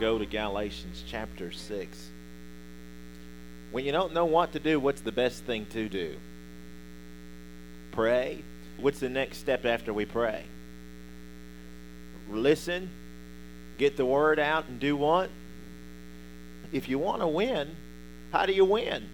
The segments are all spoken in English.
go to Galatians chapter 6. When you don't know what to do, what's the best thing to do? Pray. What's the next step after we pray? Listen, get the word out, and do what? If you want to win, how do you win?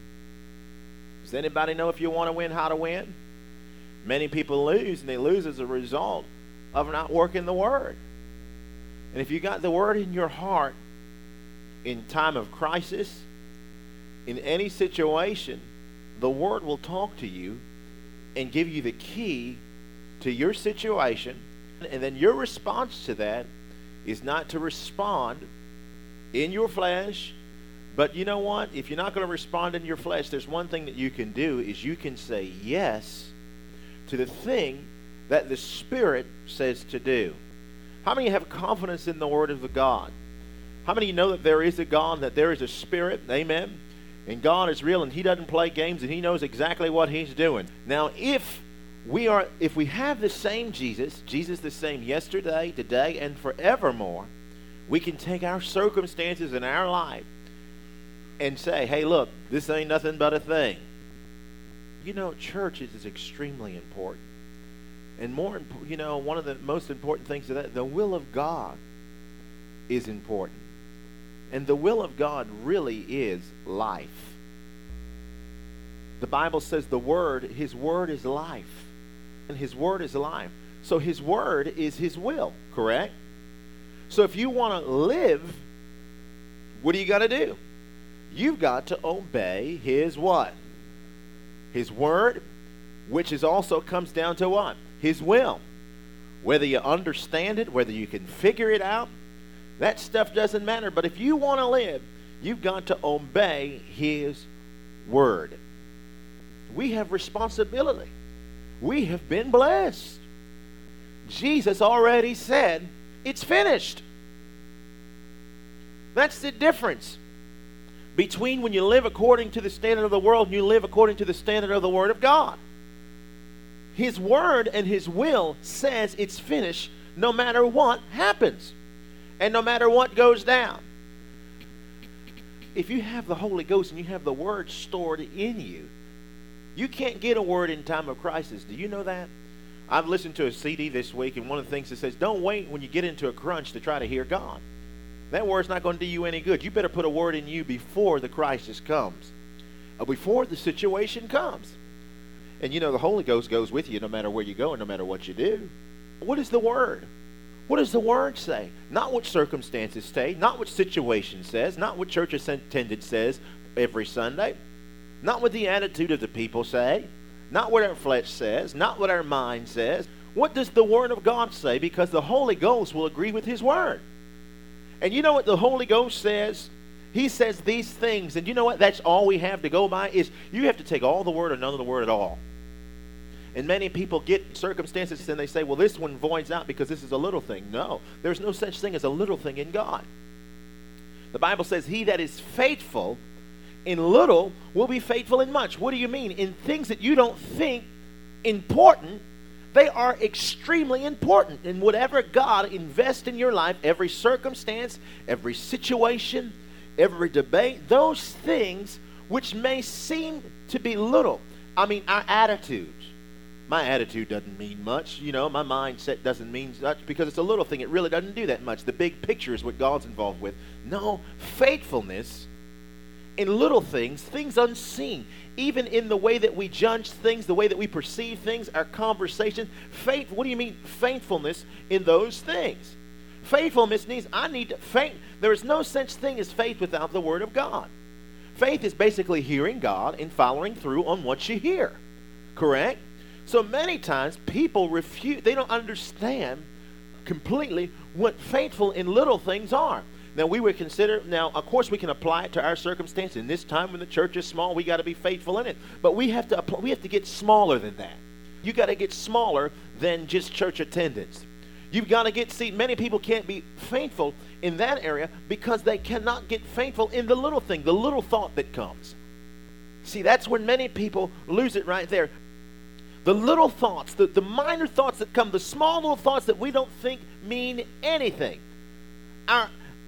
Does anybody know if you want to win, how to win? Many people lose, and they lose as a result of not working the word. And if you got the word in your heart in time of crisis, in any situation, the word will talk to you and give you the key to your situation. And then your response to that is not to respond in your flesh. But you know what? If you're not going to respond in your flesh, there's one thing that you can do, is you can say yes to the thing that the Spirit says to do. How many have confidence in the Word of God? How many know that there is a God, that there is a Spirit? Amen. And God is real, and He doesn't play games, and He knows exactly what He's doing. Now, if we have the same Jesus the same yesterday, today, and forevermore, we can take our circumstances in our life and say, hey, look, this ain't nothing but a thing. You know, church is extremely important. And one of the most important things is that the will of God is important. And the will of God really is life. The Bible says His Word is life. And His Word is life. So His Word is His will, correct? So if you want to live, what do you got to do? You've got to obey His what? His Word, which is also comes down to what? His will. Whether you understand it, whether you can figure it out, that stuff doesn't matter. But if you want to live, you've got to obey His Word. We have responsibility. We have been blessed. Jesus already said, it's finished. That's the difference between when you live according to the standard of the world and you live according to the standard of the Word of God. His Word and His will says it's finished no matter what happens and no matter what goes down. If you have the Holy Ghost and you have the Word stored in you, you can't get a word in time of crisis. Do you know that? I've listened to a CD this week, and one of the things that says, don't wait when you get into a crunch to try to hear God. That word's not going to do you any good. You better put a word in you before the crisis comes, or before the situation comes. And you know the Holy Ghost goes with you no matter where you go and no matter what you do. What is the Word? What does the Word say? Not what circumstances say, not what situation says, not what church attendance says every Sunday, not what the attitude of the people say, not what our flesh says, not what our mind says. What does the Word of God say? Because the Holy Ghost will agree with His Word. And you know what the Holy Ghost says? He says these things. And you know what? That's all we have to go by, is you have to take all the Word or none of the Word at all. And many people get circumstances and they say, well, this one voids out because this is a little thing. No, there's no such thing as a little thing in God. The Bible says, he that is faithful in little will be faithful in much. What do you mean? In things that you don't think important, they are extremely important. And whatever God invests in your life, every circumstance, every situation, every debate, those things which may seem to be little. I mean, our attitudes. My attitude doesn't mean much. You know, my mindset doesn't mean much because it's a little thing. It really doesn't do that much. The big picture is what God's involved with. No, faithfulness in little things, things unseen, even in the way that we judge things, the way that we perceive things, our conversation. Faith, what do you mean faithfulness in those things? Faithfulness means there is no such thing as faith without the Word of God. Faith is basically hearing God and following through on what you hear. Correct? So many times people refuse, they don't understand completely what faithful in little things are. Now we would consider, of course we can apply it to our circumstance. In this time when the church is small, we got to be faithful in it. But we have to get smaller than that. You got to get smaller than just church attendance. You've got to many people can't be faithful in that area because they cannot get faithful in the little thing, the little thought that comes. See, that's when many people lose it right there. The little thoughts, the minor thoughts that come, the small little thoughts that we don't think mean anything. Our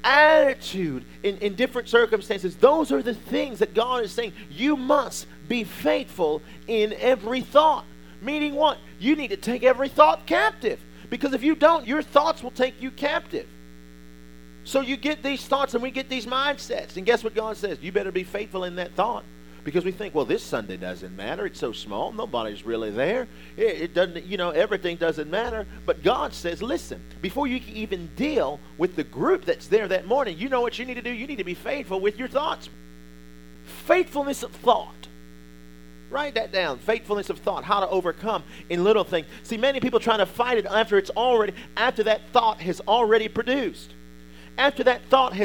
attitude in different circumstances. Those are the things that God is saying. You must be faithful in every thought. Meaning what? You need to take every thought captive. Because if you don't, your thoughts will take you captive. So you get these thoughts and we get these mindsets. And guess what God says? You better be faithful in that thought. Because we think, well, this Sunday doesn't matter. It's so small. Nobody's really there. It doesn't, everything doesn't matter. But God says, listen, before you can even deal with the group that's there that morning, you know what you need to do? You need to be faithful with your thoughts. Faithfulness of thought. Write that down. Faithfulness of thought. How to overcome in little things. See, many people trying to fight it after that thought has already produced. After that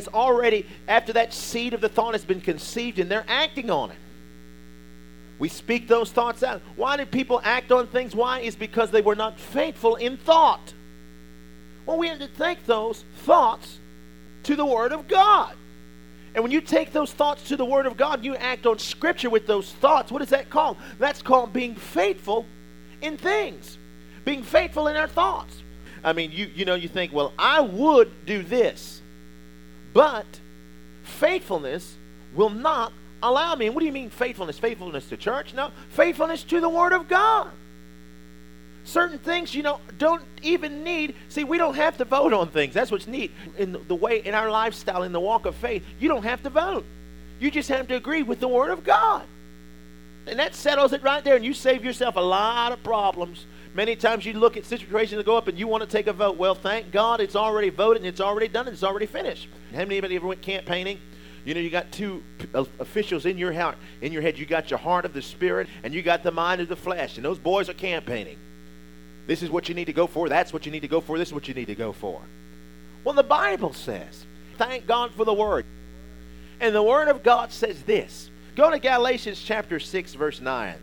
seed of the thought has been conceived and they're acting on it. We speak those thoughts out. Why did people act on things? Why? Is because they were not faithful in thought. Well, we have to take those thoughts to the Word of God. And when you take those thoughts to the Word of God, you act on Scripture with those thoughts. What is that called? That's called being faithful in things. Being faithful in our thoughts. I mean, you think, well, I would do this. But faithfulness will not allow me. And what do you mean faithfulness? Faithfulness to church? No. Faithfulness to the Word of God. Certain things, don't even need. See, we don't have to vote on things. That's what's neat. In the way, in our lifestyle, in the walk of faith, you don't have to vote. You just have to agree with the Word of God. And that settles it right there. And you save yourself a lot of problems. Many times you look at situations that go up and you want to take a vote. Well, thank God it's already voted and it's already done and it's already finished. How many of you ever went campaigning? You got two officials in your heart, in your head. You got your heart of the Spirit and you got the mind of the flesh. And those boys are campaigning. This is what you need to go for. That's what you need to go for. This is what you need to go for. Well, the Bible says, thank God for the Word. And the Word of God says this. Go to Galatians chapter 6, verse 9.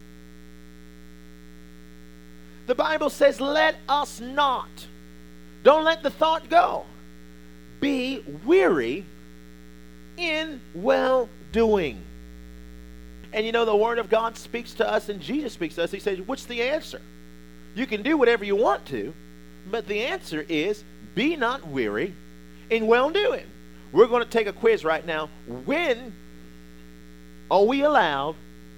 The Bible says, let us not. Don't let the thought go. Be weary in well-doing. And the Word of God speaks to us and Jesus speaks to us. He says, what's the answer? You can do whatever you want to, but the answer is, be not weary in well-doing. We're going to take a quiz right now. When are we allowed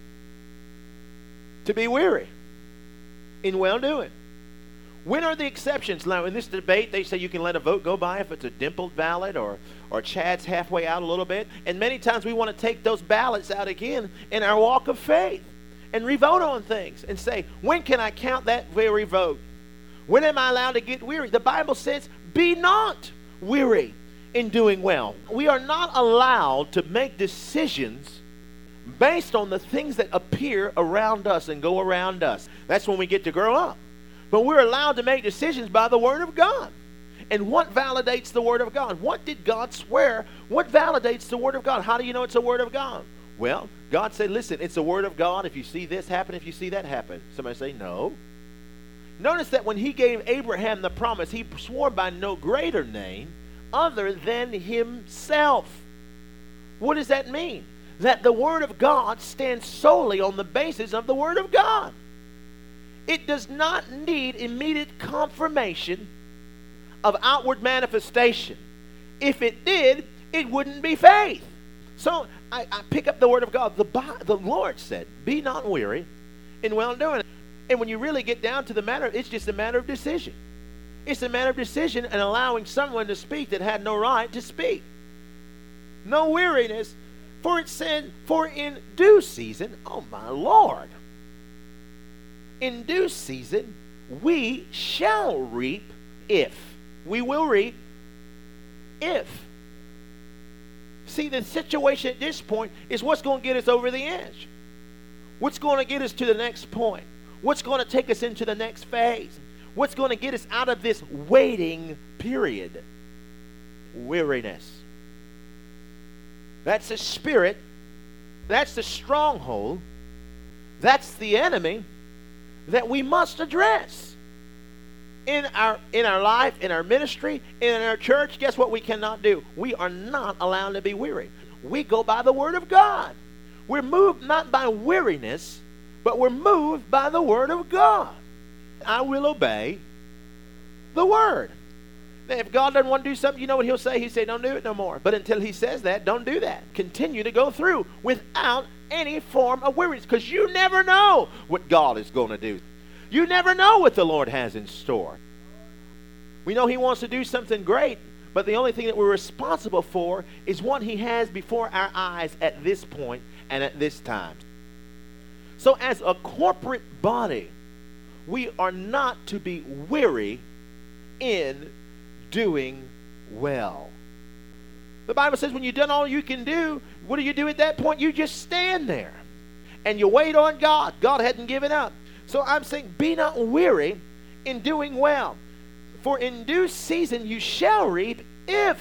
to be weary in well-doing? When are the exceptions? Now, in this debate, they say you can let a vote go by if it's a dimpled ballot or Chad's halfway out a little bit. And many times we want to take those ballots out again in our walk of faith and re-vote on things and say, when can I count that very vote? When am I allowed to get weary? The Bible says, be not weary in doing well. We are not allowed to make decisions based on the things that appear around us and go around us. That's when we get to grow up. But we're allowed to make decisions by the Word of God. And what validates the Word of God? What did God swear? What validates the Word of God? How do you know it's a Word of God? Well, God said, listen, it's a Word of God. If you see this happen, if you see that happen. Somebody say, no. Notice that when he gave Abraham the promise, he swore by no greater name other than himself. What does that mean? That the Word of God stands solely on the basis of the Word of God. It does not need immediate confirmation of outward manifestation. If it did, it wouldn't be faith. So I pick up the Word of God. The Lord said, be not weary in well-doing. And when you really get down to the matter, it's just a matter of decision. It's a matter of decision and allowing someone to speak that had no right to speak. No weariness. For it said, for in due season, oh my Lord, in due season we shall reap if. We will reap if. See, the situation at this point is what's going to get us over the edge. What's going to get us to the next point? What's going to take us into the next phase? What's going to get us out of this waiting period? Weariness. That's the spirit. That's the stronghold. That's the enemy that we must address. In our life, in our ministry, in our church, guess what we cannot do? We are not allowed to be weary. We go by the Word of God. We're moved not by weariness, but we're moved by the Word of God. I will obey the Word. If God doesn't want to do something, you know what he'll say? He'll say, don't do it no more. But until he says that, don't do that. Continue to go through without any form of weariness, because you never know what God is going to do. You never know what the Lord has in store. We know he wants to do something great, but the only thing that we're responsible for is what he has before our eyes at this point and at this time. So as a corporate body, we are not to be weary in doing well. The Bible says when you've done all you can do, what do you do at that point? You just stand there and you wait on God. God hadn't given up. So I'm saying, be not weary in doing well. For in due season you shall reap, if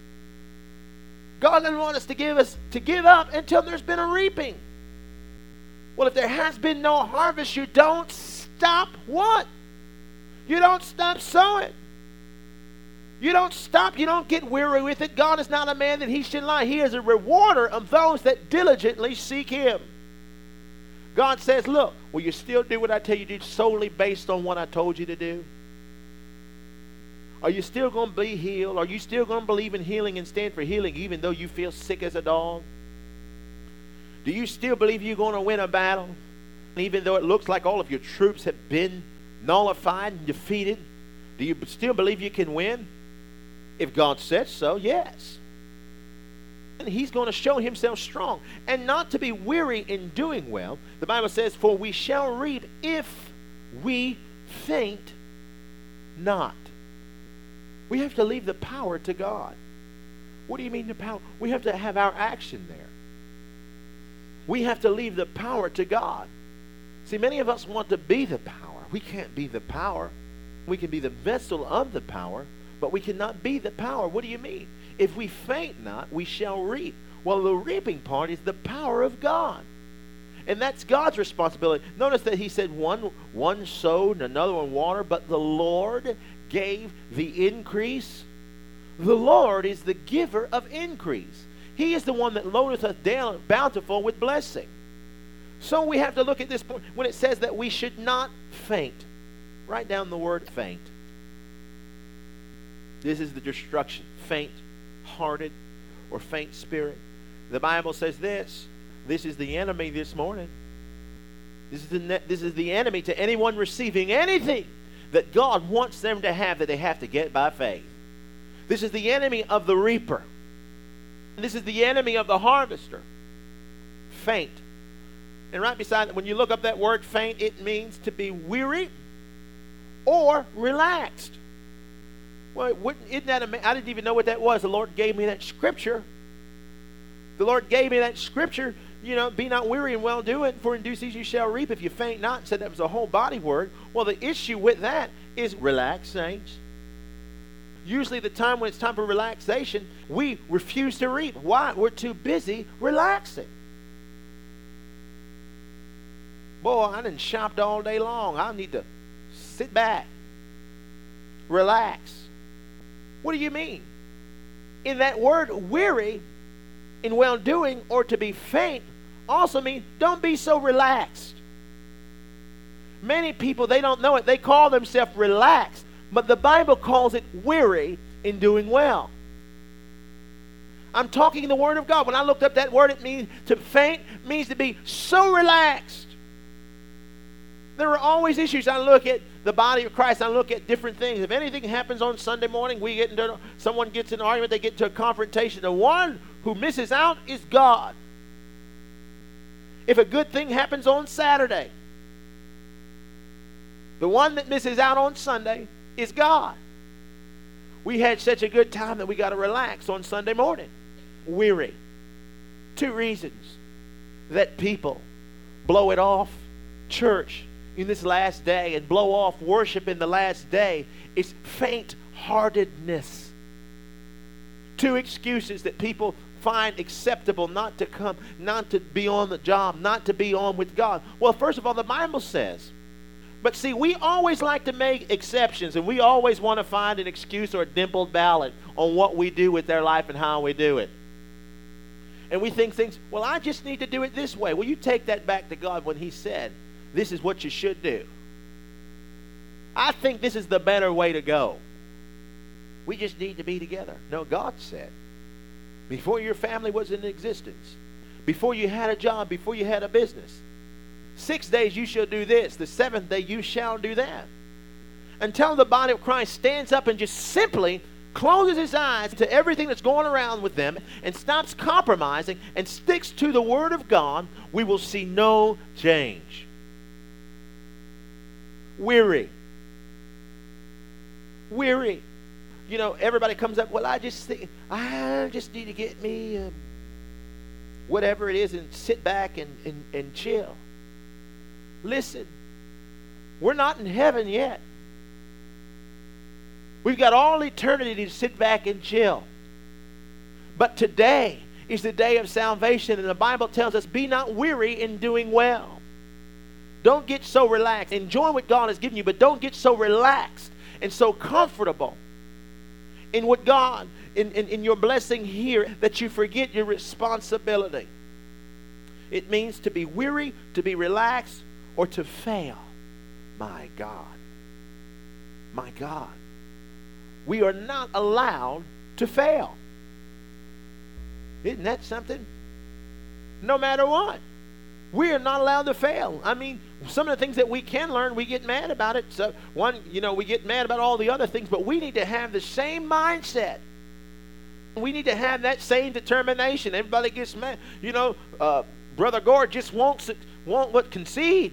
God doesn't want us to give up until there's been a reaping. Well, if there has been no harvest, you don't stop what? You don't stop sowing. You don't stop. You don't get weary with it. God is not a man that he should lie. He is a rewarder of those that diligently seek him. God says, look, will you still do what I tell you to do solely based on what I told you to do? Are you still going to be healed? Are you still going to believe in healing and stand for healing even though you feel sick as a dog? Do you still believe you're going to win a battle even though it looks like all of your troops have been nullified and defeated? Do you still believe you can win? If God says so, yes. And he's going to show himself strong. And not to be weary in doing well. The Bible says, for we shall reap if we faint not. We have to leave the power to God. What do you mean the power? We have to have our action there. We have to leave the power to God. See, many of us want to be the power. We can't be the power. We can be the vessel of the power, but we cannot be the power. What do you mean? If we faint not, we shall reap. Well, the reaping part is the power of God. And that's God's responsibility. Notice that he said one sowed and another one watered, but the Lord gave the increase. The Lord is the giver of increase. He is the one that loadeth us down bountiful with blessing. So we have to look at this point when it says that we should not faint. Write down the word faint. This is the destruction. Faint-hearted or faint spirit. The Bible says this. This is the enemy this morning. This is the enemy to anyone receiving anything that God wants them to have that they have to get by faith. This is the enemy of the reaper. This is the enemy of the harvester. Faint. And right beside it, when you look up that word faint, it means to be weary or relaxed. Well, isn't that amazing? I didn't even know what that was. The Lord gave me that scripture. The Lord gave me that scripture. You know, be not weary in well doing, for in due season you shall reap if you faint not. And said that was a whole body word. Well, the issue with that is relax, saints. Usually the time when it's time for relaxation, we refuse to reap. Why? We're too busy relaxing. Boy, I done shopped all day long. I need to sit back. Relax. What do you mean? In that word weary, in well-doing, or to be faint, also means don't be so relaxed. Many people, they don't know it. They call themselves relaxed. But the Bible calls it weary in doing well. I'm talking the Word of God. When I looked up that word, it means to faint, means to be so relaxed. There are always issues. I look at the body of Christ. I look at different things. If anything happens on Sunday morning, someone gets in an argument, they get into a confrontation. The one who misses out is God. If a good thing happens on Saturday, the one that misses out on Sunday is God. We had such a good time that we got to relax on Sunday morning. Weary. 2 reasons that people blow it off church in this last day and blow off worship in the last day is faint-heartedness. 2 excuses that people find acceptable not to come, not to be on the job, not to be on with God. Well, first of all, the Bible says, but see, we always like to make exceptions, and we always want to find an excuse or a dimpled ballot on what we do with their life and how we do it. And we think things, well, I just need to do it this way. Well, you take that back to God when He said, this is what you should do. I think this is the better way to go. We just need to be together. No, God said, before your family was in existence, before you had a job, before you had a business, 6 days you shall do this. The seventh day you shall do that. Until the body of Christ stands up and just simply closes his eyes to everything that's going around with them and stops compromising and sticks to the Word of God, we will see no change. Weary. You know, everybody comes up, well, I just need to get me whatever it is and sit back and chill. Listen, we're not in heaven yet. We've got all eternity to sit back and chill. But today is the day of salvation, and the Bible tells us, be not weary in doing well. Don't get so relaxed. Enjoy what God has given you, but don't get so relaxed and so comfortable in what God, in your blessing here, that you forget your responsibility. It means to be weary, to be relaxed, or to fail. My God. My God. We are not allowed to fail. Isn't that something? No matter what. We are not allowed to fail. I mean, some of the things that we can learn, we get mad about it. So we get mad about all the other things, but we need to have the same mindset. We need to have that same determination. Everybody gets mad. Brother Gord just won't concede.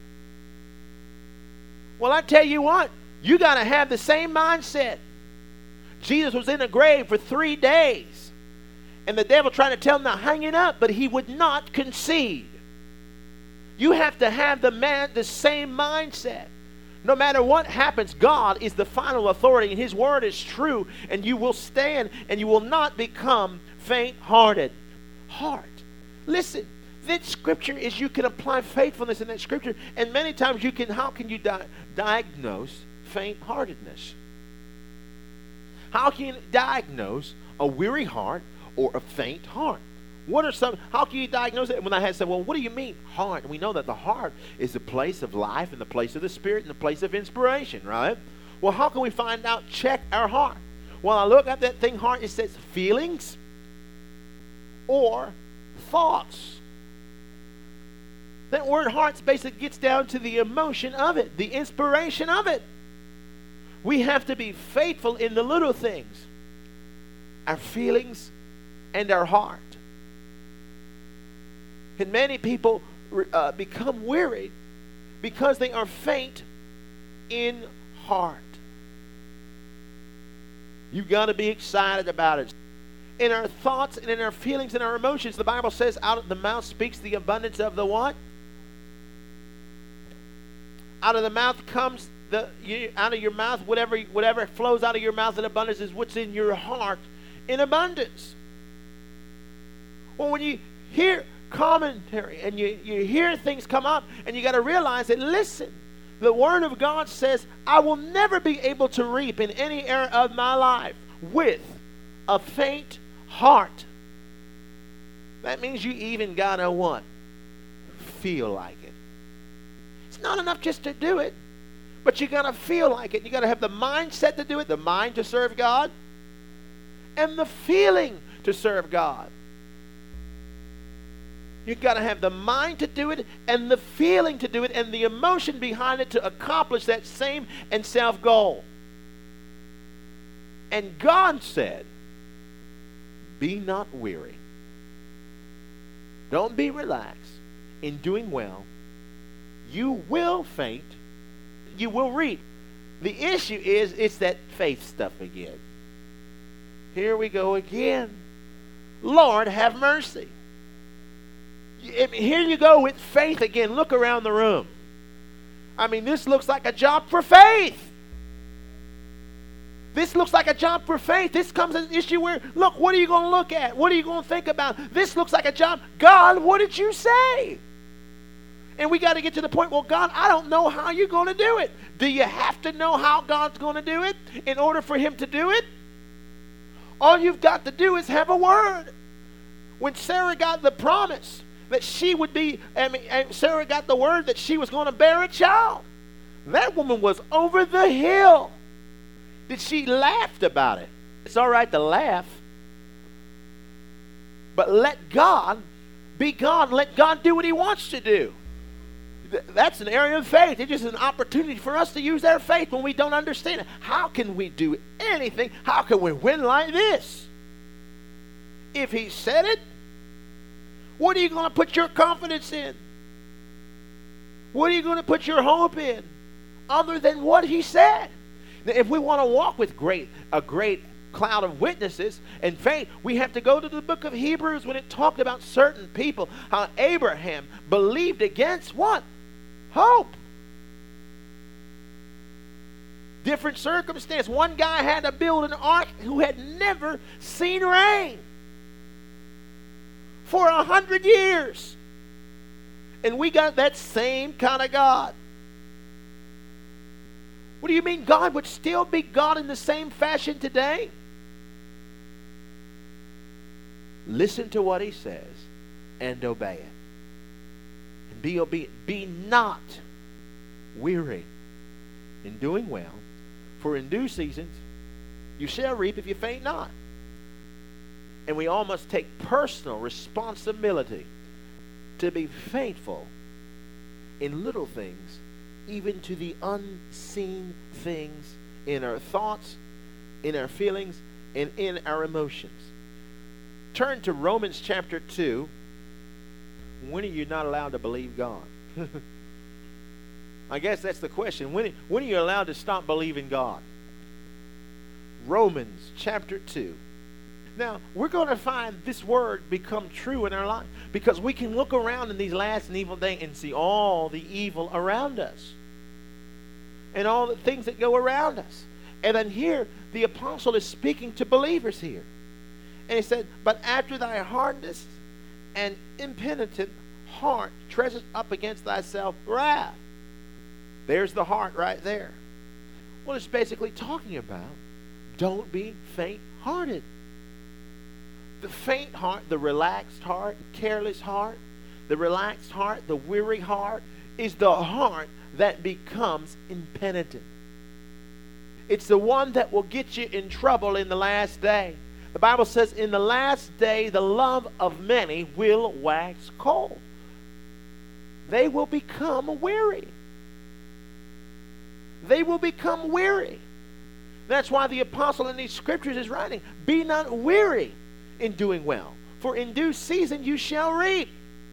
Well, I tell you what, you got to have the same mindset. Jesus was in a grave for 3 days, and the devil tried to tell him to hang it up, but he would not concede. You have to have the same mindset. No matter what happens, God is the final authority, and His word is true, and you will stand, and you will not become faint-hearted. Listen, that scripture is, you can apply faithfulness in that scripture, and many times how can you diagnose faint-heartedness? How can you diagnose a weary heart or a faint heart? How can you diagnose it? When I had said, well, what do you mean heart? And we know that the heart is the place of life and the place of the Spirit and the place of inspiration, right? Well, how can we find out, check our heart? Well, I look at that thing heart, it says feelings or thoughts. That word heart basically gets down to the emotion of it, the inspiration of it. We have to be faithful in the little things, our feelings and our heart. And many people become weary because they are faint in heart. You've got to be excited about it. In our thoughts and in our feelings and our emotions, the Bible says, out of the mouth speaks the abundance of the what? Out of the mouth comes out of your mouth, whatever flows out of your mouth in abundance is what's in your heart in abundance. Well, when you hear commentary and you hear things come up, and you got to realize that, listen, the Word of God says, I will never be able to reap in any area of my life with a faint heart. That means you even got to what? Feel like it. It's not enough just to do it, but you got to feel like it. You got to have the mindset to do it, the mind to serve God, and the feeling to serve God. You've got to have the mind to do it and the feeling to do it and the emotion behind it to accomplish that same and self goal. And God said, be not weary. Don't be relaxed in doing well. You will faint. You will reap. The issue is, it's that faith stuff again. Here we go again. Lord, have mercy. Here you go with faith again. Look around the room. I mean, this looks like a job for faith. This looks like a job for faith. This comes as an issue where, look, what are you going to look at? What are you going to think about? This looks like a job. God, what did you say? And we got to get to the point, well, God, I don't know how you're going to do it. Do you have to know how God's going to do it in order for Him to do it? All you've got to do is have a word. When Sarah got the promise that she would be, Sarah got the word that she was going to bear a child, that woman was over the hill. that she laughed about it. It's all right to laugh, but let God be God. Let God do what he wants to do. That's an area of faith. It's just an opportunity for us to use our faith when we don't understand it. How can we do anything? How can we win like this? If he said it, what are you going to put your confidence in? What are you going to put your hope in other than what he said? Now, if we want to walk with a great cloud of witnesses and faith, we have to go to the book of Hebrews when it talked about certain people, how Abraham believed against what? Hope. Different circumstance. One guy had to build an ark who had never seen rain for 100 years. And we got that same kind of God. What do you mean God would still be God in the same fashion today? Listen to what he says and obey it. And be obedient. Be not weary in doing well, for in due seasons you shall reap if you faint not. And we all must take personal responsibility to be faithful in little things, even to the unseen things in our thoughts, in our feelings, and in our emotions. Turn to Romans chapter 2. When are you not allowed to believe God? I guess that's the question. When are you allowed to stop believing God? Romans chapter 2. Now, we're going to find this word become true in our life because we can look around in these last and evil days and see all the evil around us and all the things that go around us. And then here, the apostle is speaking to believers here. And he said, but after thy hardness and impenitent heart treasures up against thyself wrath. There's the heart right there. Well, it's basically talking about don't be faint-hearted. The faint heart, the relaxed heart, careless heart, the relaxed heart, the weary heart is the heart that becomes impenitent. It's the one that will get you in trouble in the last day. The Bible says in the last day the love of many will wax cold. They will become weary. They will become weary. That's why the apostle in these scriptures is writing, be not weary in doing well, for in due season you shall reap.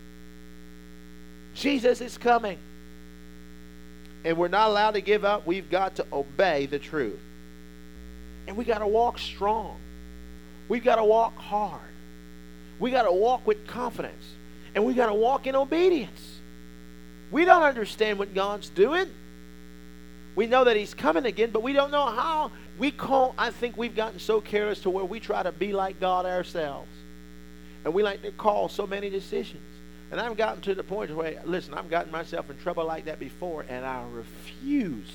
Jesus is coming. And we're not allowed to give up. We've got to obey the truth. And we got to walk strong. We've got to walk hard. We got to walk with confidence. And we got to walk in obedience. We don't understand what God's doing. We know that he's coming again, but we don't know how. I think we've gotten so careless to where we try to be like God ourselves. And we like to call so many decisions. And I've gotten to the point where, listen, I've gotten myself in trouble like that before, and I refuse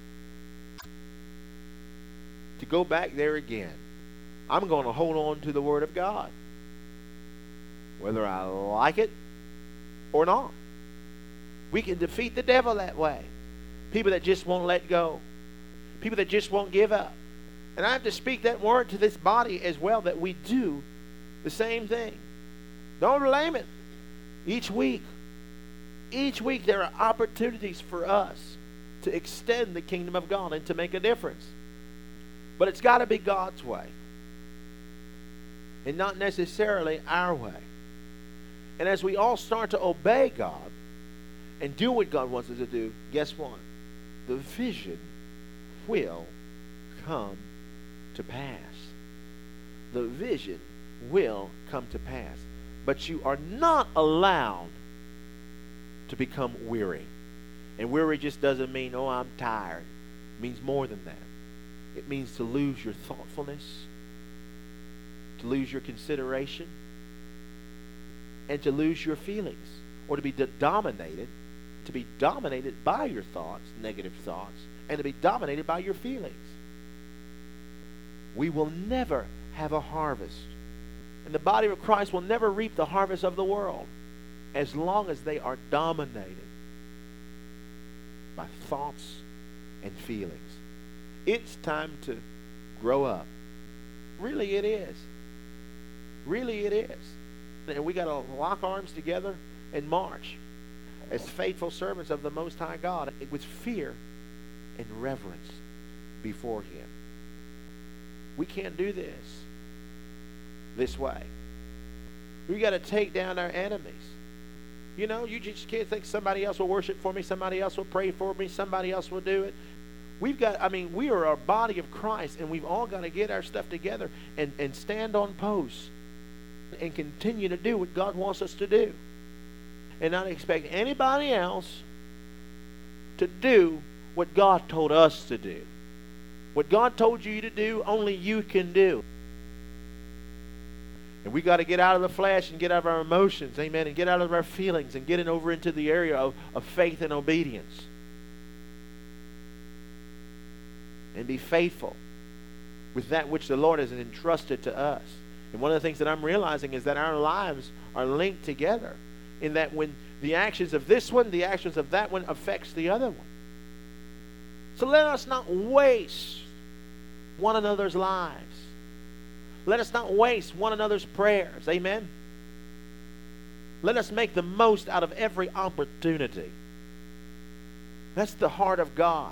to go back there again. I'm going to hold on to the Word of God, whether I like it or not. We can defeat the devil that way. People that just won't let go. People that just won't give up. And I have to speak that word to this body as well, that we do the same thing. Don't blame it. Each week there are opportunities for us to extend the kingdom of God and to make a difference. But it's got to be God's way and not necessarily our way. And as we all start to obey God and do what God wants us to do, guess what? The vision will come to pass. The vision will come to pass. But you are not allowed to become weary. And weary just doesn't mean, oh, I'm tired. It means more than that. It means to lose your thoughtfulness, to lose your consideration, and to lose your feelings, or to be dominated by your thoughts, negative thoughts, and to be dominated by your feelings. We will never have a harvest. And the body of Christ will never reap the harvest of the world as long as they are dominated by thoughts and feelings. It's time to grow up. Really it is. Really it is. And we got to lock arms together and march as faithful servants of the Most High God with fear and reverence before Him. We can't do this way. We got to take down our enemies. You know, you just can't think somebody else will worship for me, somebody else will pray for me, somebody else will do it. We are a body of Christ, and we've all got to get our stuff together and stand on posts and continue to do what God wants us to do. And not expect anybody else to do what God told us to do. What God told you to do, only you can do. And we got to get out of the flesh and get out of our emotions, amen, and get out of our feelings and get over into the area of faith and obedience. And be faithful with that which the Lord has entrusted to us. And one of the things that I'm realizing is that our lives are linked together, in that when the actions of this one, the actions of that one affects the other one. So let us not waste one another's lives. Let us not waste one another's prayers. Amen? Let us make the most out of every opportunity. That's the heart of God.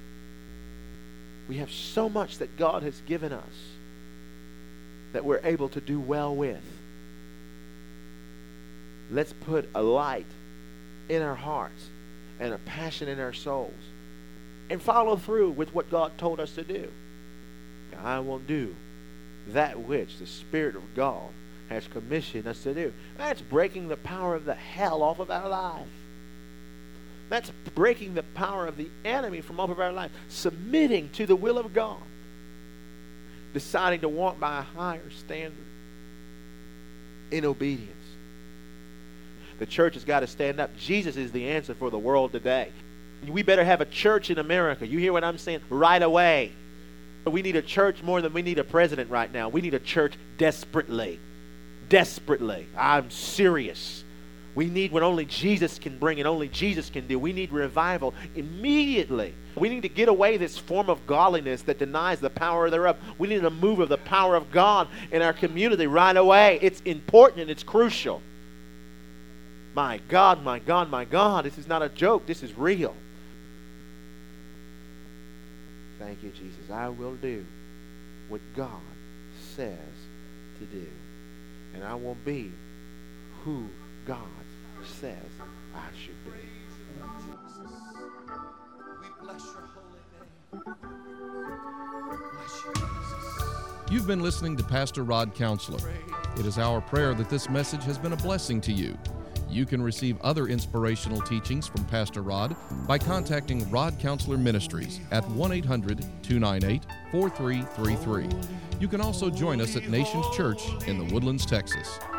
We have so much that God has given us that we're able to do well with. Let's put a light in our hearts and a passion in our souls and follow through with what God told us to do. I will do that which the Spirit of God has commissioned us to do. That's breaking the power of the hell off of our life. That's breaking the power of the enemy from off of our life. Submitting to the will of God. Deciding to walk by a higher standard in obedience. The church has got to stand up. Jesus is the answer for the world today. We better have a church in America. You hear what I'm saying? Right away. We need a church more than we need a president right now. We need a church desperately. Desperately. I'm serious. We need what only Jesus can bring and only Jesus can do. We need revival immediately. We need to get away this form of godliness that denies the power thereof. We need a move of the power of God in our community right away. It's important and it's crucial. My God, my God, my God. This is not a joke. This is real. Thank you, Jesus. I will do what God says to do. And I will be who God says I should be. We bless your holy name. Bless you, Jesus. You've been listening to Pastor Rod Counselor. It is our prayer that this message has been a blessing to you. You can receive other inspirational teachings from Pastor Rod by contacting Rod Counselor Ministries at 1-800-298-4333. You can also join us at Nations Church in the Woodlands, Texas.